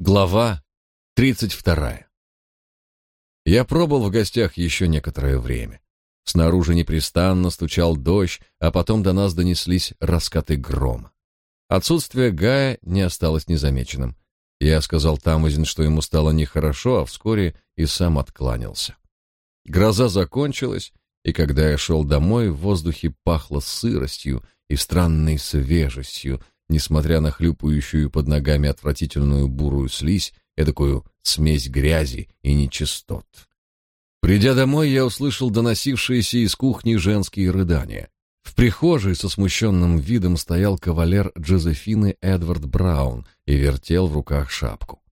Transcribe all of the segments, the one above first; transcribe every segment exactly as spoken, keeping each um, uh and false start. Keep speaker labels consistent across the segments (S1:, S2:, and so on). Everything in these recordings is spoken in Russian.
S1: Глава тридцать вторая. Я пробыл в гостях еще некоторое время. Снаружи непрестанно стучал дождь, а потом до нас донеслись раскаты грома. Отсутствие Гая не осталось незамеченным. Я сказал Тамазин, что ему стало нехорошо, а вскоре и сам откланялся. Гроза закончилась, и когда я шел домой, в воздухе пахло сыростью и странной свежестью, несмотря на хлюпающую под ногами отвратительную бурую слизь, эдакую смесь грязи и нечистот. Придя домой, я услышал доносившиеся из кухни женские рыдания. В прихожей со смущенным видом стоял кавалер Джозефины Эдвард Браун и вертел в руках шапку.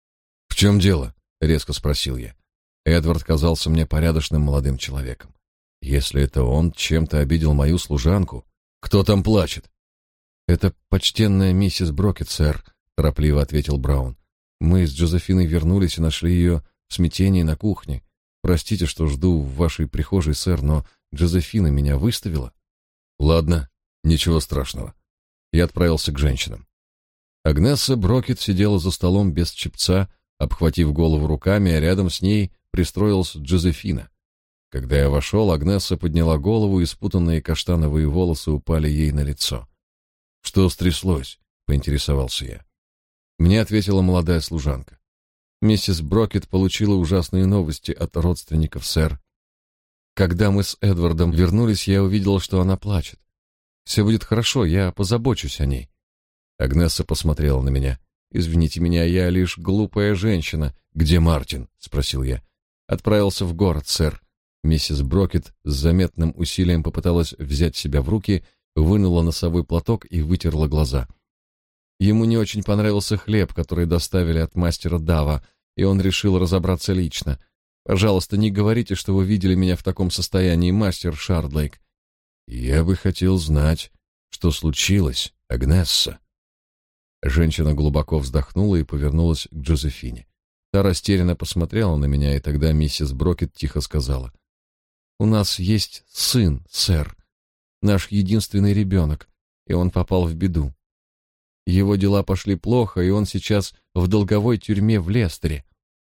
S1: «В чем дело?» — резко спросил я. Эдвард казался мне порядочным молодым человеком. Если это он чем-то обидел мою служанку, кто там плачет? «Это почтенная миссис Брокет, сэр», — торопливо ответил Браун. «Мы с Джозефиной вернулись и нашли ее в смятении на кухне. Простите, что жду в вашей прихожей, сэр, но Джозефина меня выставила». «Ладно, ничего страшного». Я отправился к женщинам. Агнесса Брокет сидела за столом без чепца, обхватив голову руками, а рядом с ней пристроилась Джозефина. Когда я вошел, Агнесса подняла голову, и спутанные каштановые волосы упали ей на лицо. «Что стряслось?» — поинтересовался я. Мне ответила молодая служанка. «Миссис Брокет получила ужасные новости от родственников, сэр. Когда мы с Эдвардом вернулись, я увидела, что она плачет. Все будет хорошо, я позабочусь о ней». Агнесса посмотрела на меня. «Извините меня, я лишь глупая женщина». «Где Мартин?» — спросил я. «Отправился в город, сэр». Миссис Брокет с заметным усилием попыталась взять себя в руки, вынула носовой платок и вытерла глаза. Ему не очень понравился хлеб, который доставили от мастера Дава, и он решил разобраться лично. Пожалуйста, не говорите, что вы видели меня в таком состоянии, мастер Шардлейк. Я бы хотел знать, что случилось, Агнесса. Женщина глубоко вздохнула и повернулась к Джозефине. Та растерянно посмотрела на меня, и тогда миссис Брокет тихо сказала: «У нас есть сын, сэр. Наш единственный ребенок, и он попал в беду. Его дела пошли плохо, и он сейчас в долговой тюрьме в Лестере».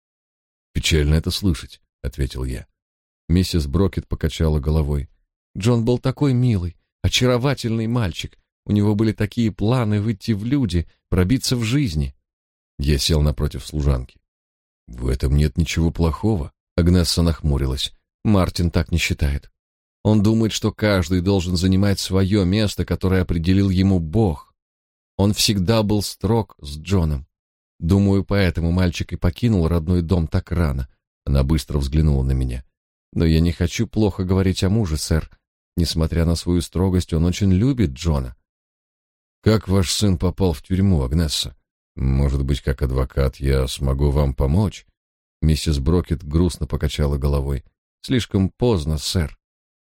S1: «Печально это слышать», — ответил я. Миссис Брокет покачала головой. «Джон был такой милый, очаровательный мальчик. У него были такие планы выйти в люди, пробиться в жизни». Я сел напротив служанки. «В этом нет ничего плохого», — Агнесса нахмурилась. «Мартин так не считает. Он думает, что каждый должен занимать свое место, которое определил ему Бог. Он всегда был строг с Джоном. Думаю, поэтому мальчик и покинул родной дом так рано». Она быстро взглянула на меня. «Но я не хочу плохо говорить о муже, сэр. Несмотря на свою строгость, он очень любит Джона». «Как ваш сын попал в тюрьму, Агнесса? Может быть, как адвокат я смогу вам помочь?» Миссис Брокет грустно покачала головой. «Слишком поздно, сэр.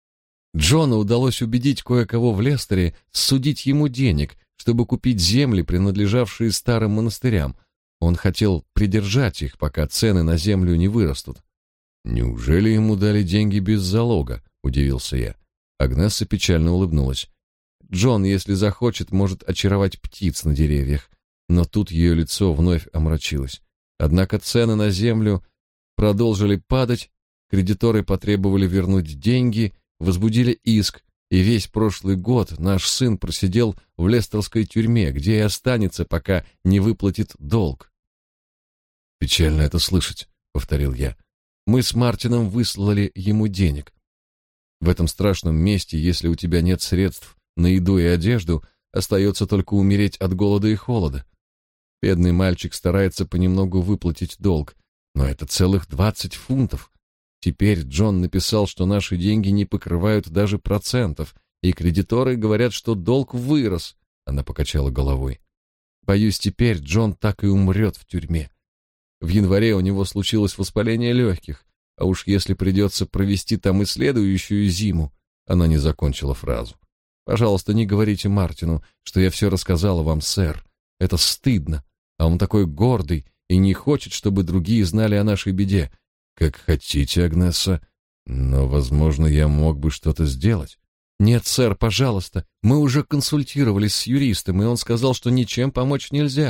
S1: Джону удалось убедить кое-кого в Лестере судить ему денег, чтобы купить земли, принадлежавшие старым монастырям. Он хотел придержать их, пока цены на землю не вырастут». «Неужели ему дали деньги без залога?» — удивился я. Агнесса печально улыбнулась. «Джон, если захочет, может очаровать птиц на деревьях». Но тут ее лицо вновь омрачилось. Однако цены на землю продолжили падать, кредиторы потребовали вернуть деньги, возбудили иск, и весь прошлый год наш сын просидел в лестерской тюрьме, где и останется, пока не выплатит долг». «Печально это слышать», — повторил я. «Мы с Мартином выслали ему денег. В этом страшном месте, если у тебя нет средств на еду и одежду, остается только умереть от голода и холода. Бедный мальчик старается понемногу выплатить долг, но это целых двадцать фунтов. Теперь Джон написал, что наши деньги не покрывают даже процентов, и кредиторы говорят, что долг вырос». Она покачала головой. «Боюсь, теперь Джон так и умрет в тюрьме. В январе у него случилось воспаление легких, а уж если придется провести там и следующую зиму». Она не закончила фразу. «Пожалуйста, не говорите Мартину, что я все рассказала вам, сэр. Это стыдно, а он такой гордый и не хочет, чтобы другие знали о нашей беде». «Как хотите, Агнесса, но, возможно, я мог бы что-то сделать». «Нет, сэр, пожалуйста. Мы уже консультировались с юристом, и он сказал, что ничем помочь нельзя.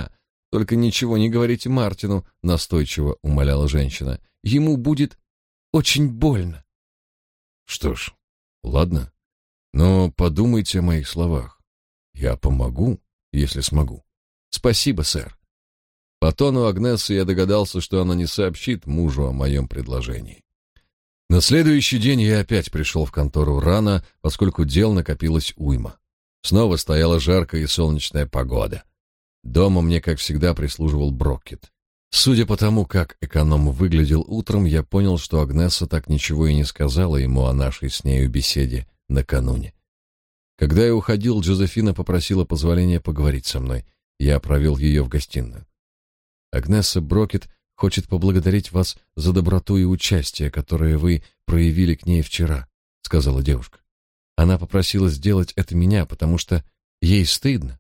S1: Только ничего не говорите Мартину, настойчиво умоляла женщина. Ему будет очень больно. Что ж, ладно. Но подумайте о моих словах. Я помогу, если смогу. Спасибо, сэр. По тону Агнессы я догадался, что она не сообщит мужу о моем предложении. На следующий день я опять пришел в контору рано, поскольку дел накопилось уйма. Снова стояла жаркая и солнечная погода. Дома мне, как всегда, прислуживал Броккет. Судя по тому, как эконом выглядел утром, я понял, что Агнесса так ничего и не сказала ему о нашей с нею беседе накануне. Когда я уходил, Джозефина попросила позволения поговорить со мной. Я провел ее в гостиную. Агнесса Броккет хочет поблагодарить вас за доброту и участие, которое вы проявили к ней вчера, сказала девушка. Она попросила сделать это меня, потому что ей стыдно.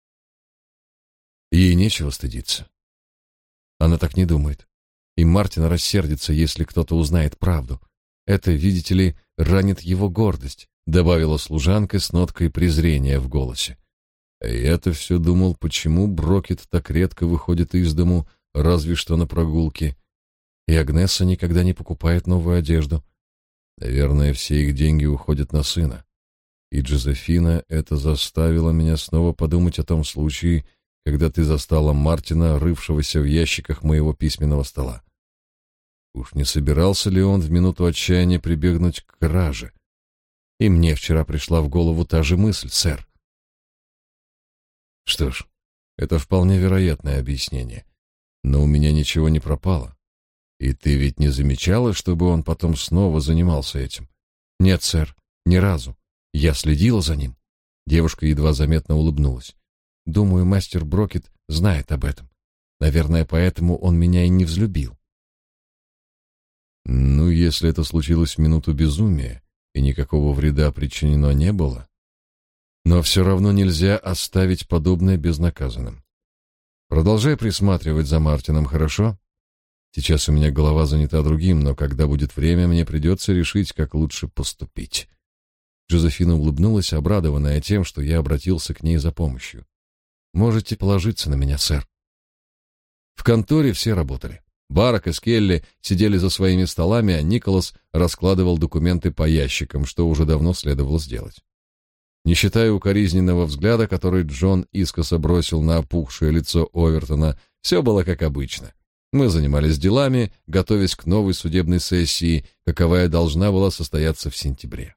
S1: Ей нечего стыдиться. Она так не думает. И Мартин рассердится, если кто-то узнает правду. Это, видите ли, ранит его гордость, добавила служанка с ноткой презрения в голосе. Я-то все думал, почему Броккет так редко выходит из дому, разве что на прогулки. И Агнесса никогда не покупает новую одежду. Наверное, все их деньги уходят на сына. И Джозефина это заставило меня снова подумать о том случае, когда ты застала Мартина, рывшегося в ящиках моего письменного стола. Уж не собирался ли он в минуту отчаяния прибегнуть к краже? И мне вчера пришла в голову та же мысль, сэр. Что ж, это вполне вероятное объяснение. Но у меня ничего не пропало. И ты ведь не замечала, чтобы он потом снова занимался этим? Нет, сэр, ни разу. Я следила за ним. Девушка едва заметно улыбнулась. Думаю, мастер Броккет знает об этом. Наверное, поэтому он меня и не взлюбил. Ну, если это случилось в минуту безумия, и никакого вреда причинено не было, но все равно нельзя оставить подобное безнаказанным. Продолжай присматривать за Мартином, хорошо? Сейчас у меня голова занята другим, но когда будет время, мне придется решить, как лучше поступить. Джозефина улыбнулась, обрадованная тем, что я обратился к ней за помощью. Можете положиться на меня, сэр. В конторе все работали. Барак и Скелли сидели за своими столами, а Николас раскладывал документы по ящикам, что уже давно следовало сделать. Не считая укоризненного взгляда, который Джон искоса бросил на опухшее лицо Овертона, все было как обычно. Мы занимались делами, готовясь к новой судебной сессии, каковая должна была состояться в сентябре.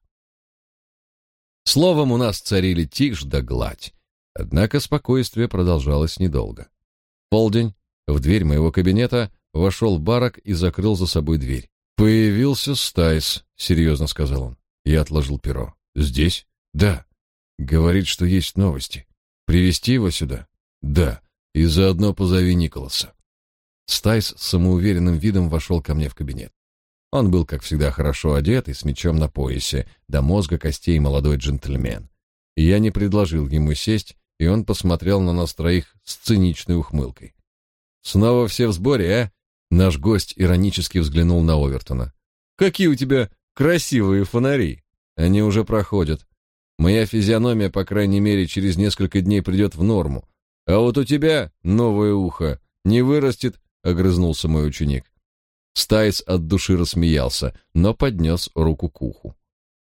S1: Словом, у нас царили тишь да гладь. Однако спокойствие продолжалось недолго. В полдень в дверь моего кабинета вошел Барак и закрыл за собой дверь. «Появился Стайс», — серьезно сказал он. Я отложил перо. «Здесь?» «Да». «Говорит, что есть новости. Привезти его сюда?» «Да. И заодно позови Николаса». Стайс с самоуверенным видом вошел ко мне в кабинет. Он был, как всегда, хорошо одет и с мечом на поясе, до мозга костей молодой джентльмен. Я не предложил ему сесть, и он посмотрел на нас троих с циничной ухмылкой. «Снова все в сборе, а?» Наш гость иронически взглянул на Овертона. «Какие у тебя красивые фонари! Они уже проходят. Моя физиономия, по крайней мере, через несколько дней придет в норму. А вот у тебя новое ухо не вырастет», — огрызнулся мой ученик. Стайс от души рассмеялся, но поднес руку к уху.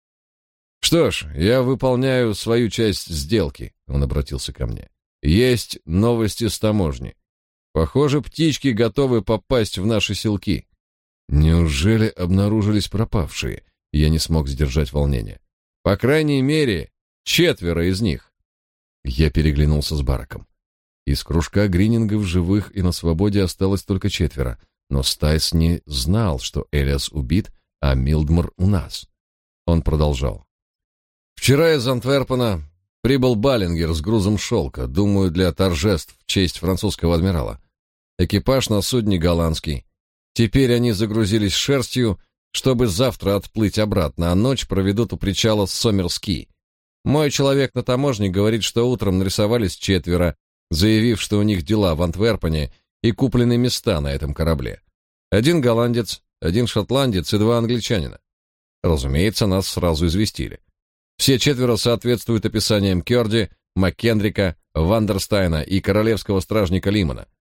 S1: «Что ж, я выполняю свою часть сделки», — он обратился ко мне. «Есть новости с таможни. Похоже, птички готовы попасть в наши селки». Неужели обнаружились пропавшие? Я не смог сдержать волнения. По крайней мере, четверо из них. Я переглянулся с Бараком. Из кружка Гринингов живых и на свободе осталось только четверо, но Стайс не знал, что Элиас убит, а Милдмор у нас. Он продолжал. «Вчера из Антверпена прибыл Баллингер с грузом шелка, думаю, для торжеств в честь французского адмирала. Экипаж на судне голландский. Теперь они загрузились шерстью, чтобы завтра отплыть обратно, а ночь проведут у причала Сомерски. Мой человек на таможне говорит, что утром нарисовались четверо, заявив, что у них дела в Антверпене и куплены места на этом корабле. Один голландец, один шотландец и два англичанина. Разумеется, нас сразу известили. Все четверо соответствуют описаниям Кёрди, Маккендрика, Вандерстайна и королевского стражника Лимана.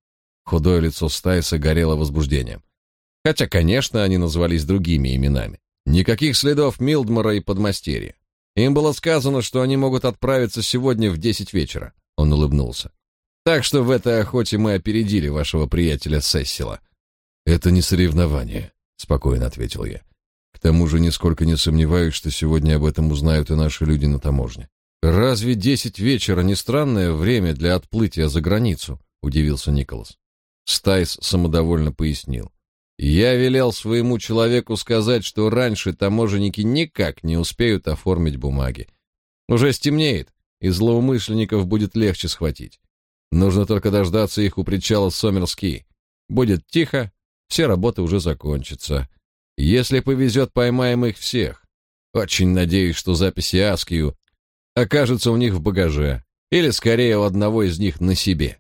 S1: Худое лицо Стайса горело возбуждением. Хотя, конечно, они назвались другими именами. Никаких следов Милдмора и подмастерья. Им было сказано, что они могут отправиться сегодня в десять вечера. Он улыбнулся. Так что в этой охоте мы опередили вашего приятеля Сессила. Это не соревнование, спокойно ответил я. К тому же нисколько не сомневаюсь, что сегодня об этом узнают и наши люди на таможне. Разве десять вечера не странное время для отплытия за границу? Удивился Николас. Стайс самодовольно пояснил. Я велел своему человеку сказать, что раньше таможенники никак не успеют оформить бумаги. Уже стемнеет, и злоумышленников будет легче схватить. Нужно только дождаться их у причала Сомерский. Будет тихо, все работы уже закончатся. Если повезет, поймаем их всех. Очень надеюсь, что записи Аскию окажутся у них в багаже, или скорее у одного из них на себе.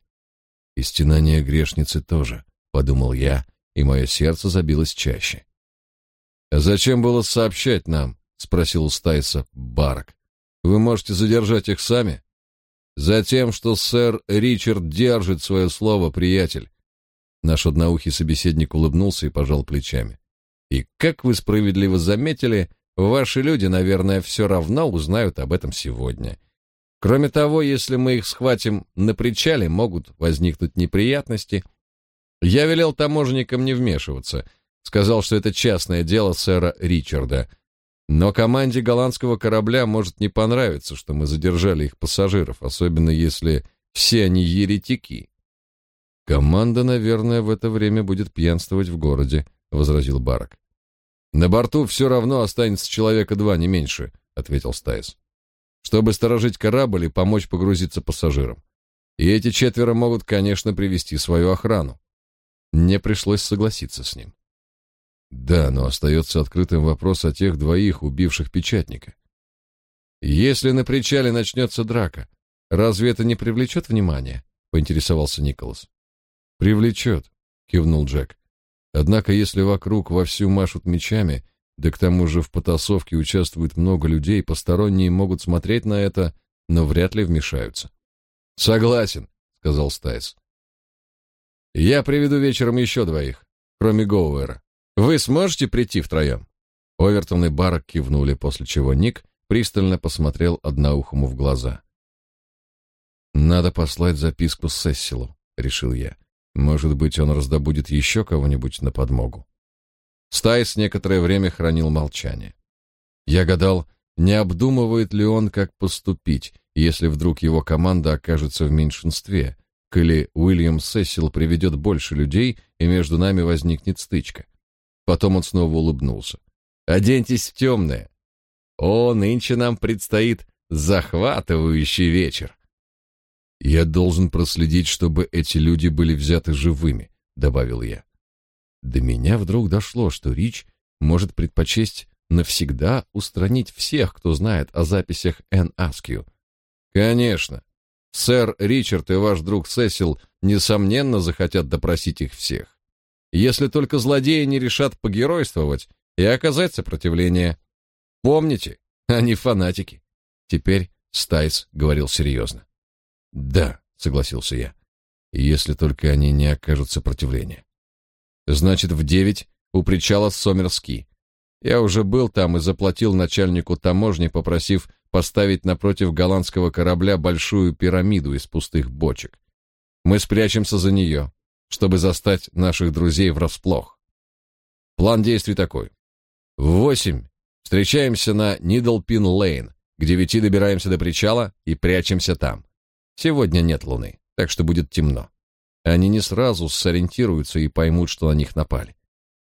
S1: И стенание грешницы тоже, подумал я, и мое сердце забилось чаще. «А зачем было сообщать нам?» — спросил у Стайса Барак. «Вы можете задержать их сами?» «Затем, что сэр Ричард держит свое слово, приятель». Наш одноухий собеседник улыбнулся и пожал плечами. «И как вы справедливо заметили, ваши люди, наверное, все равно узнают об этом сегодня. Кроме того, если мы их схватим на причале, могут возникнуть неприятности. Я велел таможенникам не вмешиваться, сказал, что это частное дело сэра Ричарда. Но команде голландского корабля может не понравиться, что мы задержали их пассажиров, особенно если все они еретики». «Команда, наверное, в это время будет пьянствовать в городе», — возразил Барак. «На борту все равно останется человека два, не меньше», — ответил Стайс. «Чтобы сторожить корабль и помочь погрузиться пассажирам. И эти четверо могут, конечно, привести свою охрану». Мне пришлось согласиться с ним. Да, но остается открытым вопрос о тех двоих, убивших печатника. Если на причале начнется драка, разве это не привлечет внимание? Поинтересовался Николас. Привлечет, кивнул Джек. Однако, если вокруг вовсю машут мечами, да к тому же в потасовке участвует много людей, посторонние могут смотреть на это, но вряд ли вмешаются. Согласен, сказал Стайс. Я приведу вечером еще двоих, кроме Гоуэра. Вы сможете прийти втроем?» Овертон и Барак кивнули, после чего Ник пристально посмотрел одноухому в глаза. «Надо послать записку Сессилу», — решил я. «Может быть, он раздобудет еще кого-нибудь на подмогу». Стайс некоторое время хранил молчание. Я гадал, не обдумывает ли он, как поступить, если вдруг его команда окажется в меньшинстве, или Уильям Сессил приведет больше людей, и между нами возникнет стычка. Потом он снова улыбнулся. «Оденьтесь в темное. О, нынче нам предстоит захватывающий вечер». «Я должен проследить, чтобы эти люди были взяты живыми», — добавил я. До меня вдруг дошло, что Рич может предпочесть навсегда устранить всех, кто знает о записях Энн Аскью. «Конечно. Сэр Ричард и ваш друг Сесил, несомненно, захотят допросить их всех. Если только злодеи не решат погеройствовать и оказать сопротивление. Помните, они фанатики». Теперь Стайс говорил серьезно. «Да», — согласился я, — «если только они не окажут сопротивления». «Значит, в девять у причала Сомерский. Я уже был там и заплатил начальнику таможни, попросив поставить напротив голландского корабля большую пирамиду из пустых бочек. Мы спрячемся за нее, чтобы застать наших друзей врасплох. План действий такой. В восемь встречаемся на Нидлпин-Лейн, к девяти добираемся до причала и прячемся там. Сегодня нет луны, так что будет темно. Они не сразу сориентируются и поймут, что на них напали.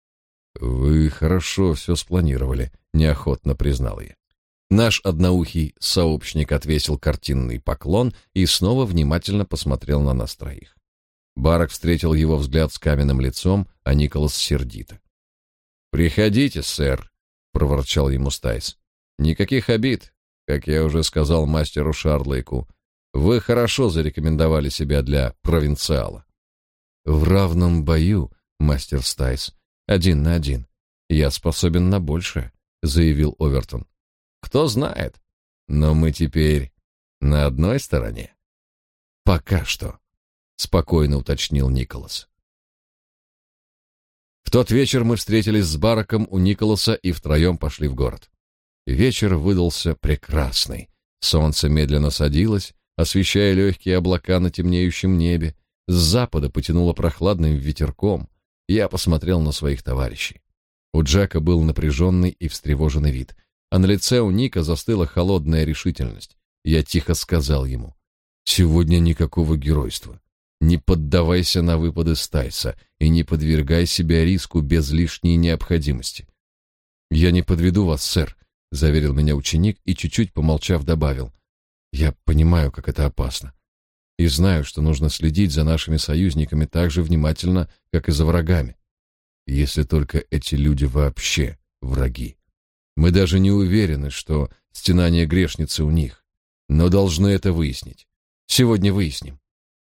S1: «Вы хорошо все спланировали», — неохотно признал я. Наш одноухий сообщник отвесил картинный поклон и снова внимательно посмотрел на нас троих. Барак встретил его взгляд с каменным лицом, а Николас сердито. «Приходите, сэр», — проворчал ему Стайс. «Никаких обид, как я уже сказал мастеру Шардлейку. Вы хорошо зарекомендовали себя для провинциала». «В равном бою, мастер Стайс, один на один, я способен на большее», — заявил Овертон. «Кто знает, но мы теперь на одной стороне». «Пока что». спокойно уточнил Николас. В тот вечер мы встретились с Бараком у Николаса и втроем пошли в город. Вечер выдался прекрасный. Солнце медленно садилось, освещая легкие облака на темнеющем небе. С запада потянуло прохладным ветерком. Я посмотрел на своих товарищей. У Джека был напряженный и встревоженный вид, а на лице у Ника застыла холодная решительность. Я тихо сказал ему: «Сегодня никакого геройства. Не поддавайся на выпады Стайса и не подвергай себя риску без лишней необходимости». «Я не подведу вас, сэр», — заверил меня ученик и, чуть-чуть помолчав, добавил: «Я понимаю, как это опасно, и знаю, что нужно следить за нашими союзниками так же внимательно, как и за врагами. Если только эти люди вообще враги. Мы даже не уверены, что стенание грешницы у них, но должны это выяснить. Сегодня выясним».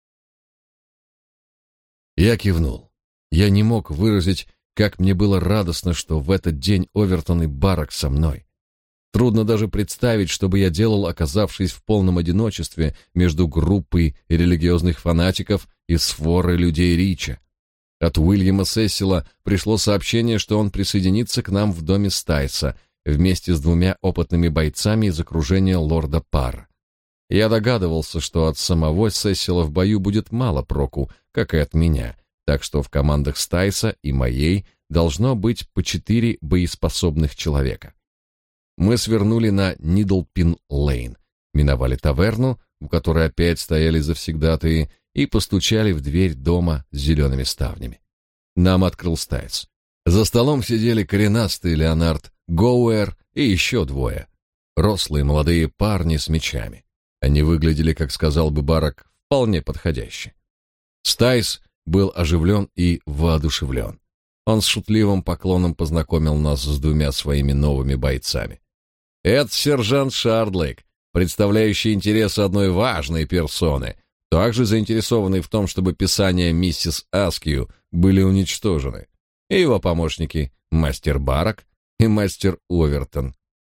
S1: Я кивнул. Я не мог выразить, как мне было радостно, что в этот день Овертон и Барак со мной. Трудно даже представить, что бы я делал, оказавшись в полном одиночестве между группой религиозных фанатиков и сворой людей Рича. От Уильяма Сесила пришло сообщение, что он присоединится к нам в доме Стайса вместе с двумя опытными бойцами из окружения лорда Парра. Я догадывался, что от самого Сесила в бою будет мало проку, как и от меня, так что в командах Стайса и моей должно быть по четыре боеспособных человека. Мы свернули на Нидлпин-Лейн, миновали таверну, у которой опять стояли завсегдатаи, и постучали в дверь дома с зелеными ставнями. Нам открыл Стайс. За столом сидели коренастый Леонард Гоуэр и еще двое, рослые молодые парни с мечами. Они выглядели, как сказал бы Барак, вполне подходяще. Стайс был оживлен и воодушевлен. Он с шутливым поклоном познакомил нас с двумя своими новыми бойцами. Это сержант Шардлейк, представляющий интересы одной важной персоны, также заинтересованный в том, чтобы писания миссис Аскью были уничтожены, и его помощники мастер Барак и мастер Овертон.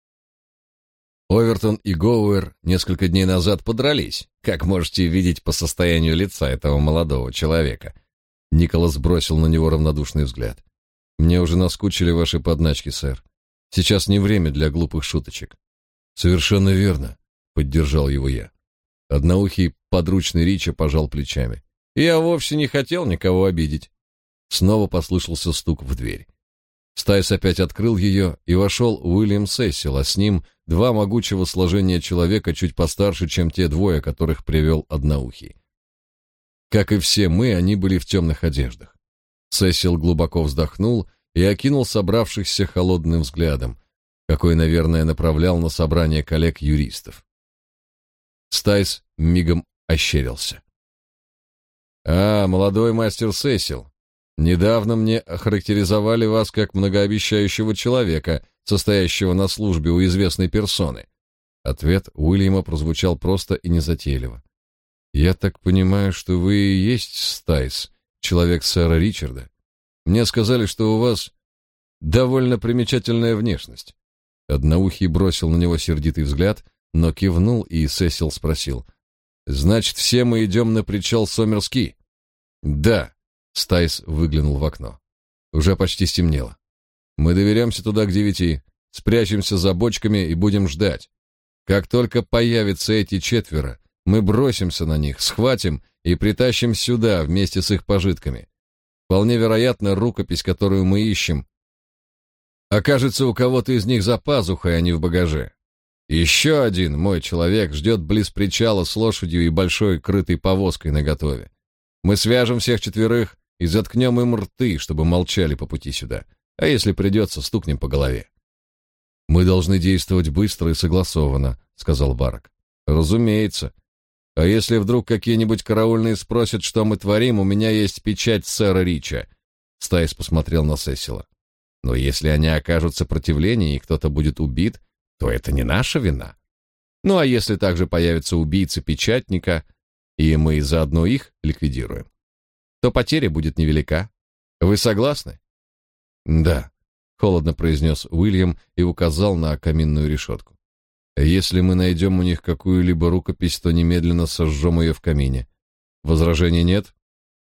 S1: Овертон и Гоуэр несколько дней назад подрались, как можете видеть по состоянию лица этого молодого человека. Николас бросил на него равнодушный взгляд. «Мне уже наскучили ваши подначки, сэр. Сейчас не время для глупых шуточек». «Совершенно верно», — поддержал его я. Одноухий подручный Рича пожал плечами. «Я вовсе не хотел никого обидеть». Снова послышался стук в дверь. Стайс опять открыл ее, и вошел Уильям Сесил, а с ним два могучего сложения человека чуть постарше, чем те двое, которых привел Одноухий. Как и все мы, они были в темных одеждах. Сесил глубоко вздохнул и окинул собравшихся холодным взглядом, какой, наверное, направлял на собрание коллег-юристов. Стайс мигом ощерился. «А, молодой мастер Сесил, недавно мне охарактеризовали вас как многообещающего человека, состоящего на службе у известной персоны». Ответ Уильяма прозвучал просто и незатейливо. «Я так понимаю, что вы и есть Стайс, человек сэра Ричарда. Мне сказали, что у вас довольно примечательная внешность». Одноухий бросил на него сердитый взгляд, но кивнул, и Сесил спросил: «Значит, все мы идем на причал Сомерски?» «Да», — Стайс выглянул в окно. «Уже почти стемнело. Мы доберемся туда к девяти, спрячемся за бочками и будем ждать. Как только появятся эти четверо, мы бросимся на них, схватим и притащим сюда вместе с их пожитками. Вполне вероятно, рукопись, которую мы ищем, окажется у кого-то из них за пазухой, а не в багаже. Еще один мой человек ждет близ причала с лошадью и большой крытой повозкой наготове. Мы свяжем всех четверых и заткнем им рты, чтобы молчали по пути сюда, а если придется, стукнем по голове». «Мы должны действовать быстро и согласованно», — сказал Барак. «Разумеется. А если вдруг какие-нибудь караульные спросят, что мы творим, у меня есть печать сэра Рича». Стайс посмотрел на Сесила. «Но если они окажут сопротивление и кто-то будет убит, то это не наша вина. Ну а если также появятся убийцы печатника, и мы заодно их ликвидируем, то потеря будет невелика. Вы согласны?» «Да», — холодно произнес Уильям и указал на каминную решетку. «Если мы найдем у них какую-либо рукопись, то немедленно сожжем ее в камине. Возражений нет?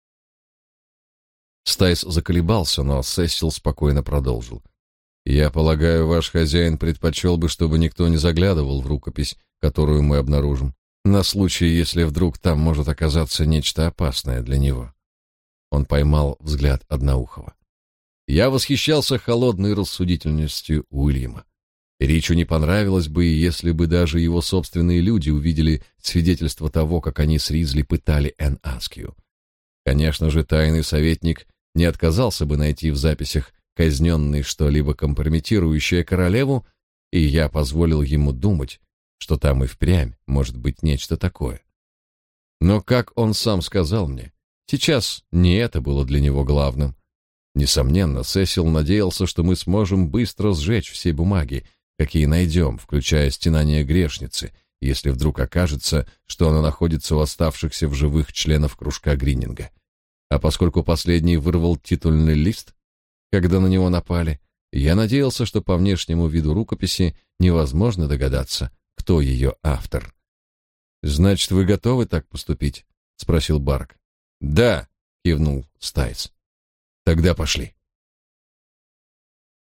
S1: Стайс заколебался, но Сесил спокойно продолжил. Я полагаю, ваш хозяин предпочел бы, чтобы никто не заглядывал в рукопись, которую мы обнаружим, на случай, если вдруг там может оказаться нечто опасное для него. Он поймал взгляд Одноухого. Я восхищался холодной рассудительностью Уильяма. Ричу не понравилось бы, если бы даже его собственные люди увидели свидетельство того, как они с Ризли пытали Энн Аскью. Конечно же, тайный советник не отказался бы найти в записях казненной что-либо компрометирующее королеву, и я позволил ему думать, что там и впрямь может быть нечто такое. Но, как он сам сказал мне, сейчас не это было для него главным. Несомненно, Сесил надеялся, что мы сможем быстро сжечь все бумаги, какие найдем, включая стенание грешницы, если вдруг окажется, что она находится у оставшихся в живых членов кружка Гриннинга. А поскольку последний вырвал титульный лист, когда на него напали, я надеялся, что по внешнему виду рукописи невозможно догадаться, кто ее автор. «Значит, вы готовы так поступить?» — спросил Барк. «Да», — кивнул Стайс. «Тогда пошли».